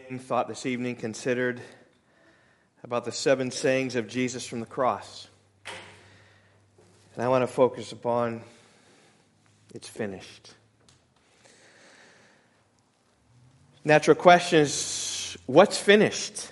Thought this evening considered about the 7 sayings of Jesus from the cross. And I want to focus upon it's finished. Natural question is, what's finished?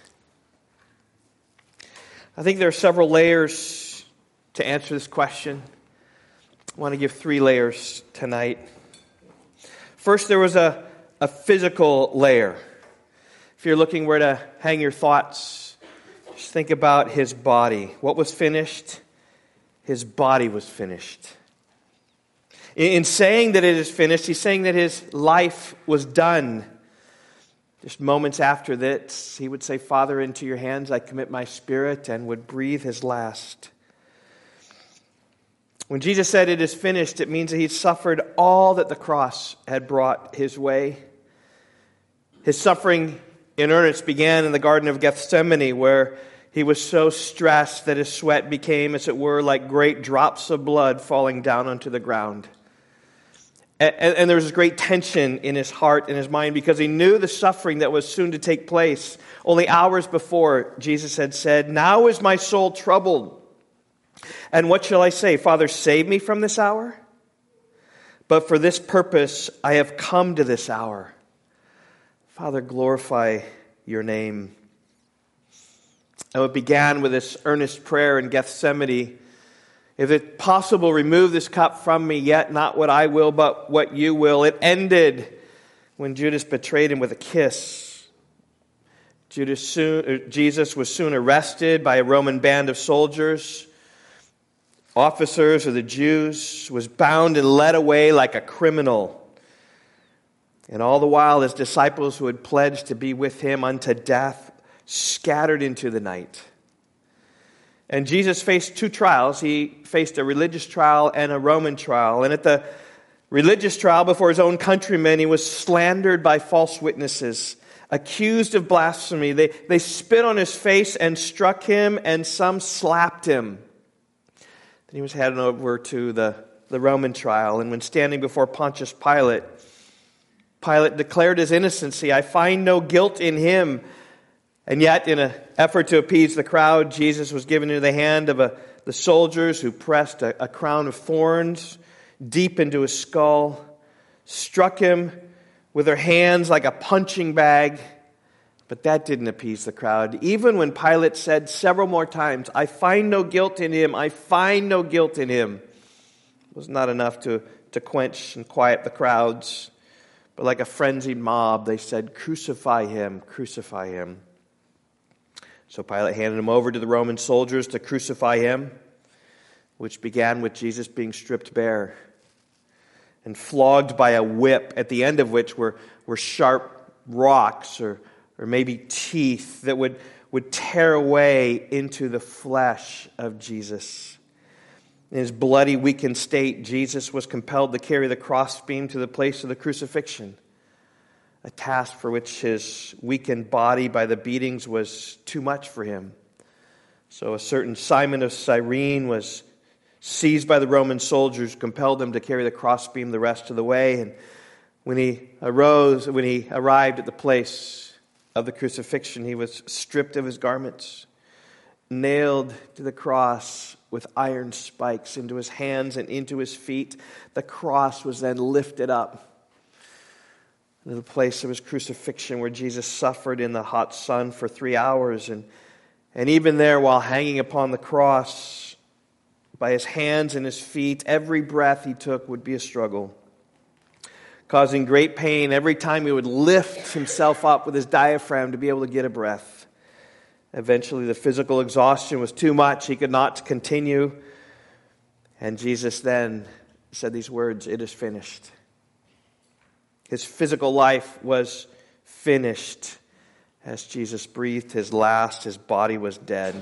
I think there are several layers to answer this question. I want to give 3 layers tonight. First, there was a physical layer. If you're looking where to hang your thoughts, just think about his body. What was finished? His body was finished. In saying that it is finished, he's saying that his life was done. Just moments after this, he would say, "Father, into your hands I commit my spirit," and would breathe his last. When Jesus said it is finished, it means that he suffered all that the cross had brought his way. His suffering in earnest began in the Garden of Gethsemane, where he was so stressed that his sweat became, as it were, like great drops of blood falling down onto the ground. And there was great tension in his heart and his mind because he knew the suffering that was soon to take place. Only hours before, Jesus had said, "Now is my soul troubled. And what shall I say? Father, save me from this hour? But for this purpose I have come to this hour. Father, glorify your name." And it began with this earnest prayer in Gethsemane. "If it's possible, remove this cup from me, yet not what I will, but what you will." It ended when Judas betrayed him with a kiss. Jesus was soon arrested by a Roman band of soldiers, officers of the Jews, was bound and led away like a criminal. And all the while, his disciples who had pledged to be with him unto death scattered into the night. And Jesus faced 2 trials. He faced a religious trial and a Roman trial. And at the religious trial before his own countrymen, he was slandered by false witnesses, accused of blasphemy. They spit on his face and struck him, and some slapped him. Then he was handed over to the Roman trial. And when standing before Pontius Pilate, Pilate declared his innocency. "I find no guilt in him." And yet, in an effort to appease the crowd, Jesus was given into the hand of the soldiers who pressed a crown of thorns deep into his skull, struck him with their hands like a punching bag. But that didn't appease the crowd. Even when Pilate said several more times, "I find no guilt in him, I find no guilt in him," it was not enough to quench and quiet the crowds. But like a frenzied mob, they said, "Crucify him, crucify him." So Pilate handed him over to the Roman soldiers to crucify him, which began with Jesus being stripped bare and flogged by a whip, at the end of which were sharp rocks or maybe teeth that would tear away into the flesh of Jesus. In his bloody, weakened state, Jesus was compelled to carry the crossbeam to the place of the crucifixion, a task for which his weakened body by the beatings was too much for him. So a certain Simon of Cyrene was seized by the Roman soldiers, compelled him to carry the crossbeam the rest of the way. And when he arrived at the place of the crucifixion, he was stripped of his garments, nailed to the cross with iron spikes into his hands and into his feet. The cross was then lifted up to the place of his crucifixion, where Jesus suffered in the hot sun for 3 hours. And even there, while hanging upon the cross, by his hands and his feet, every breath he took would be a struggle, causing great pain every time he would lift himself up with his diaphragm to be able to get a breath. Eventually, the physical exhaustion was too much. He could not continue. And Jesus then said these words, "It is finished." His physical life was finished. As Jesus breathed his last, his body was dead.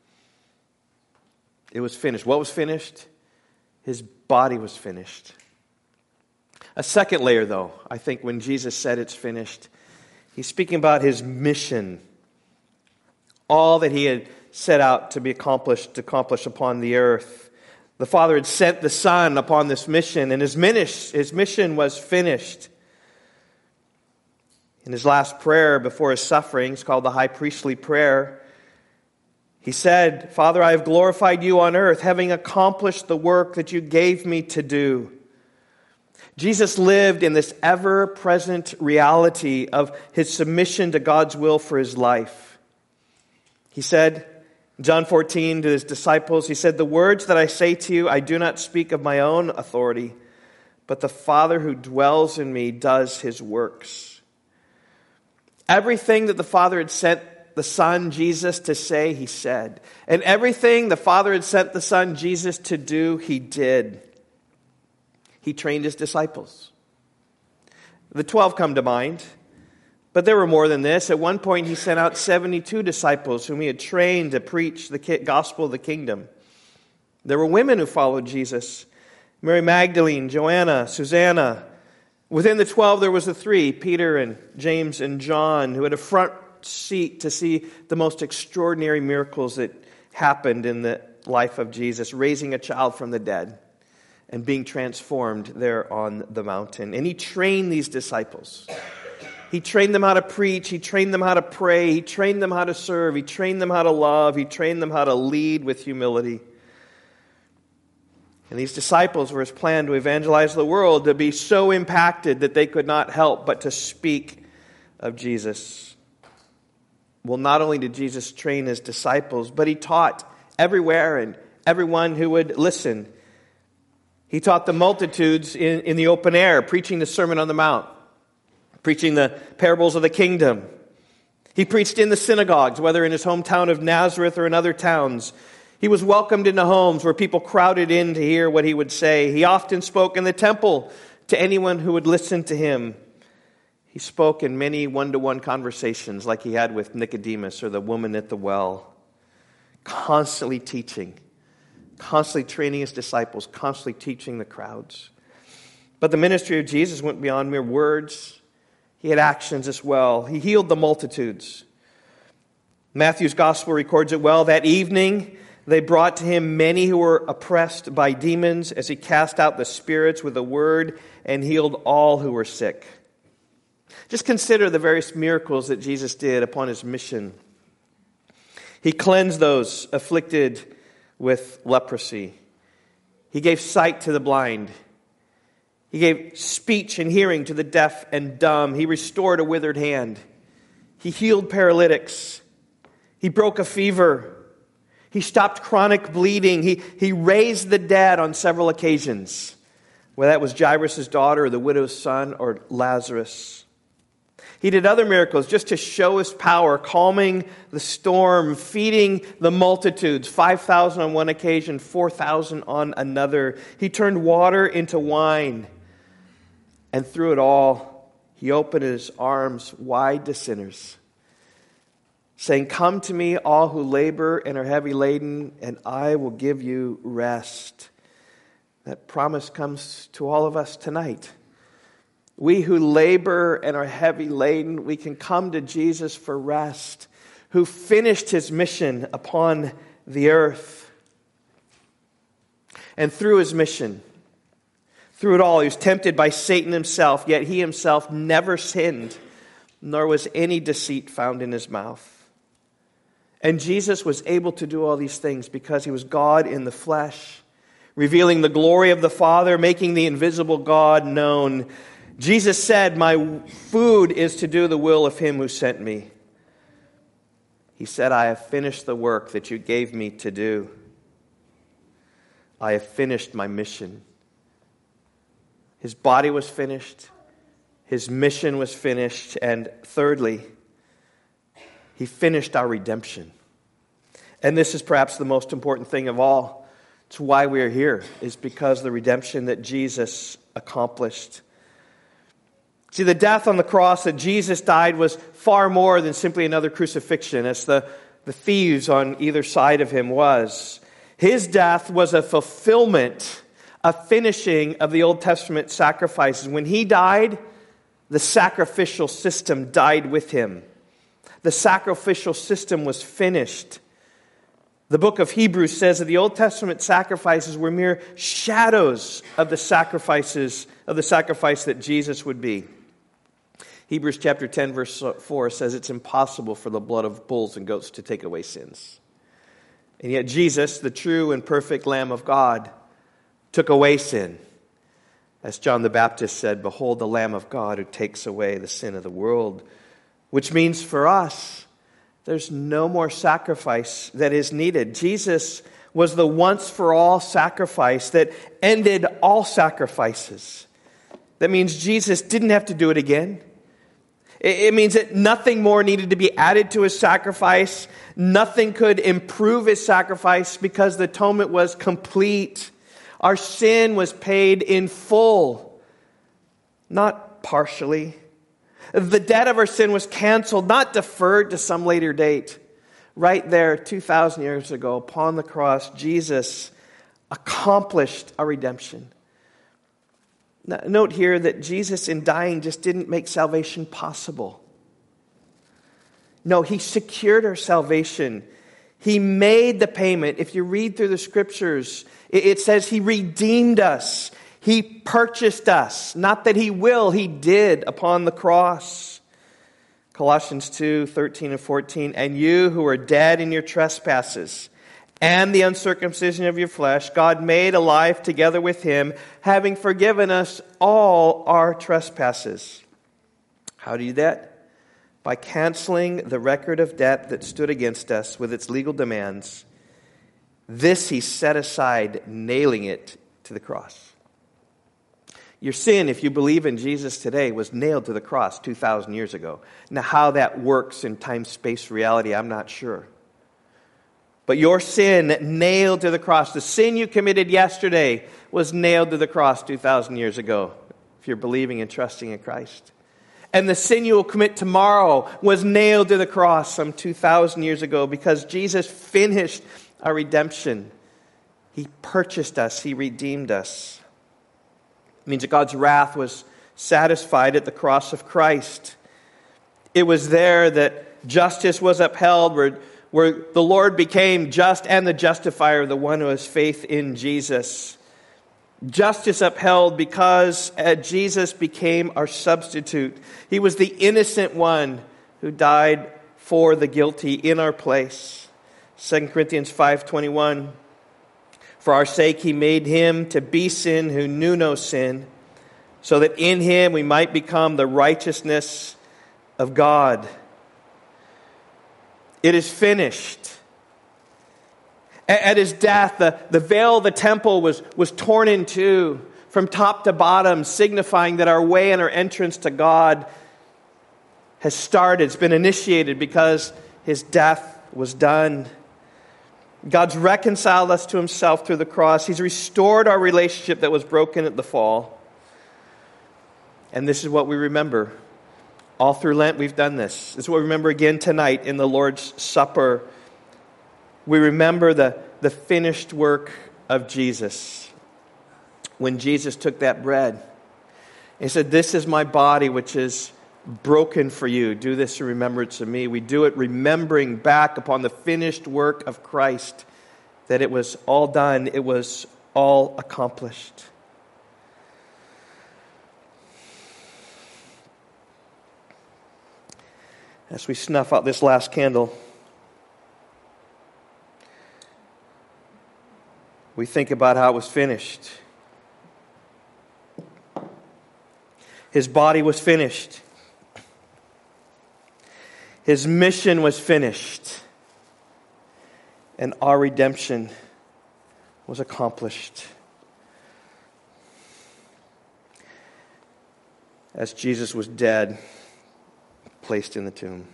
It was finished. What was finished? His body was finished. A second layer, though, I think when Jesus said it's finished, he's speaking about his mission. All that he had set out to accomplish upon the earth. The Father had sent the Son upon this mission, and his mission was finished. In his last prayer before his sufferings, called the high priestly prayer, he said, "Father, I have glorified you on earth, having accomplished the work that you gave me to do." Jesus lived in this ever-present reality of his submission to God's will for his life. He said, in John 14 to his disciples, he said, "The words that I say to you, I do not speak of my own authority, but the Father who dwells in me does his works." Everything that the Father had sent the Son, Jesus, to say, he said. And everything the Father had sent the Son, Jesus, to do, he did. He trained his disciples. The 12 come to mind, but there were more than this. At one point, he sent out 72 disciples whom he had trained to preach the gospel of the kingdom. There were women who followed Jesus: Mary Magdalene, Joanna, Susanna. Within the 12, there was the three, Peter and James and John, who had a front seat to see the most extraordinary miracles that happened in the life of Jesus, raising a child from the dead and being transformed there on the mountain. And he trained these disciples. He trained them how to preach. He trained them how to pray. He trained them how to serve. He trained them how to love. He trained them how to lead with humility. And these disciples were his plan to evangelize the world, to be so impacted that they could not help but to speak of Jesus. Well, not only did Jesus train his disciples, but he taught everywhere and everyone who would listen. He taught the multitudes in the open air, preaching the Sermon on the Mount, preaching the parables of the kingdom. He preached in the synagogues, whether in his hometown of Nazareth or in other towns. He was welcomed into homes where people crowded in to hear what he would say. He often spoke in the temple to anyone who would listen to him. He spoke in many one-to-one conversations like he had with Nicodemus or the woman at the well. Constantly teaching, constantly training his disciples, constantly teaching the crowds. But the ministry of Jesus went beyond mere words. He had actions as well. He healed the multitudes. Matthew's gospel records it well. That evening, they brought to him many who were oppressed by demons as he cast out the spirits with a word and healed all who were sick. Just consider the various miracles that Jesus did upon his mission. He cleansed those afflicted with leprosy. He gave sight to the blind. He gave speech and hearing to the deaf and dumb. He restored a withered hand. He healed paralytics. He broke a fever. He stopped chronic bleeding. He raised the dead on several occasions, whether that was Jairus' daughter or the widow's son or Lazarus. He did other miracles just to show his power, calming the storm, feeding the multitudes, 5,000 on one occasion, 4,000 on another. He turned water into wine. And through it all, he opened his arms wide to sinners, saying, "Come to me, all who labor and are heavy laden, and I will give you rest." That promise comes to all of us tonight. We who labor and are heavy laden, we can come to Jesus for rest, who finished his mission upon the earth. And through his mission, through it all, he was tempted by Satan himself, yet he himself never sinned, nor was any deceit found in his mouth. And Jesus was able to do all these things because he was God in the flesh, revealing the glory of the Father, making the invisible God known. Jesus said, "My food is to do the will of him who sent me." He said, "I have finished the work that you gave me to do. I have finished my mission." His body was finished. His mission was finished. And thirdly, he finished our redemption. And this is perhaps the most important thing of all. It's why we are here, is because of the redemption that Jesus accomplished. See, the death on the cross that Jesus died was far more than simply another crucifixion, as the thieves on either side of him was. His death was a fulfillment, a finishing of the Old Testament sacrifices. When he died, the sacrificial system died with him. The sacrificial system was finished. The book of Hebrews says that the Old Testament sacrifices were mere shadows of the sacrifice that Jesus would be. Hebrews chapter 10, verse 4 says it's impossible for the blood of bulls and goats to take away sins. And yet Jesus, the true and perfect Lamb of God, took away sin. As John the Baptist said, "Behold the Lamb of God who takes away the sin of the world." Which means for us, there's no more sacrifice that is needed. Jesus was the once-for-all sacrifice that ended all sacrifices. That means Jesus didn't have to do it again. It means that nothing more needed to be added to his sacrifice. Nothing could improve his sacrifice because the atonement was complete. Our sin was paid in full, not partially. The debt of our sin was canceled, not deferred to some later date. Right there, 2,000 years ago, upon the cross, Jesus accomplished our redemption. Now, note here that Jesus in dying just didn't make salvation possible. No, he secured our salvation. He made the payment. If you read through the scriptures, it says he redeemed us. He purchased us. Not that he will, he did upon the cross. Colossians 2, 13 and 14. "And you who are dead in your trespasses and the uncircumcision of your flesh, God made alive together with him, having forgiven us all our trespasses." How do you do that? By canceling the record of debt that stood against us with its legal demands. This he set aside, nailing it to the cross. Your sin, if you believe in Jesus today, was nailed to the cross 2,000 years ago. Now, how that works in time-space reality, I'm not sure. But your sin nailed to the cross. The sin you committed yesterday was nailed to the cross 2,000 years ago, if you're believing and trusting in Christ. And the sin you will commit tomorrow was nailed to the cross some 2,000 years ago because Jesus finished our redemption. He purchased us. He redeemed us. It means that God's wrath was satisfied at the cross of Christ. It was there that justice was upheld, where the Lord became just and the justifier, the one who has faith in Jesus. Justice upheld because Jesus became our substitute. He was the innocent one who died for the guilty in our place. 2 Corinthians 5:21. "For our sake he made him to be sin who knew no sin, so that in him we might become the righteousness of God." It is finished. At his death, the veil of the temple was torn in two from top to bottom, signifying that our way and our entrance to God has started. It's been initiated because his death was done. God's reconciled us to himself through the cross. He's restored our relationship that was broken at the fall. And this is what we remember. All through Lent, we've done this. This is what we remember again tonight in the Lord's Supper. We remember the finished work of Jesus. When Jesus took that bread, he said, "This is my body which is broken for you. Do this in remembrance of me." We do it remembering back upon the finished work of Christ, that it was all done, it was all accomplished. As we snuff out this last candle, we think about how it was finished. His body was finished. His mission was finished. And our redemption was accomplished. As Jesus was dead, placed in the tomb.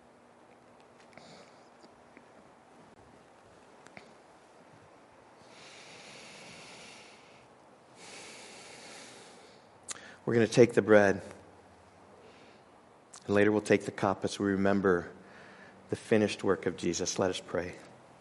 We're going to take the bread. And later we'll take the cup as we remember the finished work of Jesus. Let us pray.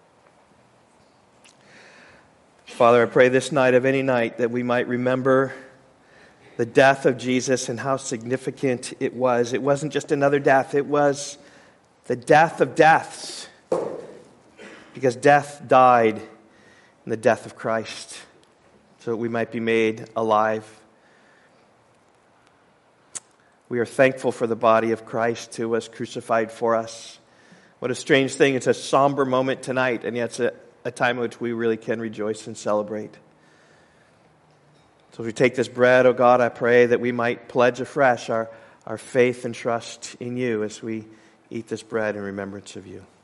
Father, I pray this night of any night that we might remember the death of Jesus and how significant it was. It wasn't just another death. It was the death of deaths. Because death died in the death of Christ so that we might be made alive. We are thankful for the body of Christ who was crucified for us. What a strange thing. It's a somber moment tonight, and yet it's a time in which we really can rejoice and celebrate. So as we take this bread, oh God, I pray that we might pledge afresh our faith and trust in you as we eat this bread in remembrance of you.